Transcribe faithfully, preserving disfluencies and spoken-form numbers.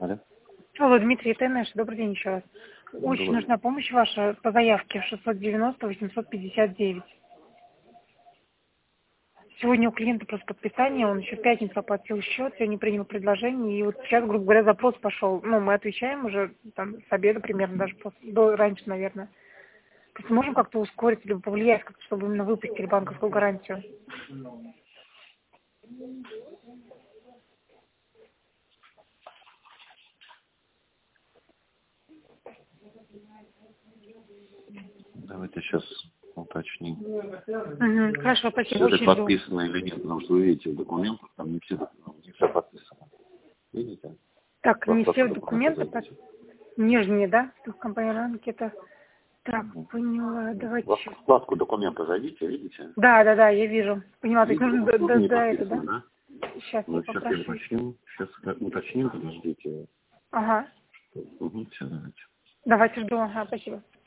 Алло. Алло, Дмитрий, это Нэш. Добрый день еще раз. Ну, Очень добрый нужна помощь ваша по заявке шестьсот девяносто восемьсот пятьдесят девять. Сегодня у клиента просто подписание, он еще в пятницу оплатил счет, сегодня принял предложение, и вот сейчас, грубо говоря, запрос пошел. Ну, мы отвечаем уже там с обеда примерно, даже после, до, раньше, наверное. То есть можем как-то ускорить, либо повлиять, как-то, чтобы именно выпустили банковскую гарантию? Давайте сейчас уточним. Угу, хорошо, спасибо, Все ли очень жду. подписано или нет, потому что вы видите в документах, там не все, ну, не все подписано. Видите? Так, не Просто все документы документы, под... зайдите. нижние, да? Тут компания ранки, это... Так, Мгм. поняла, В давайте вк- сейчас. вкладку документа зайдите, видите? Да, да, да, я вижу. Поняла, то есть Видите, нужно там до, что-то до, не до этого, подписано, да? да? Сейчас я Ну, сейчас я попрошу. уточню. Сейчас уточним, подождите. Ага. Угу, все, давайте. Давайте жду, ага, спасибо.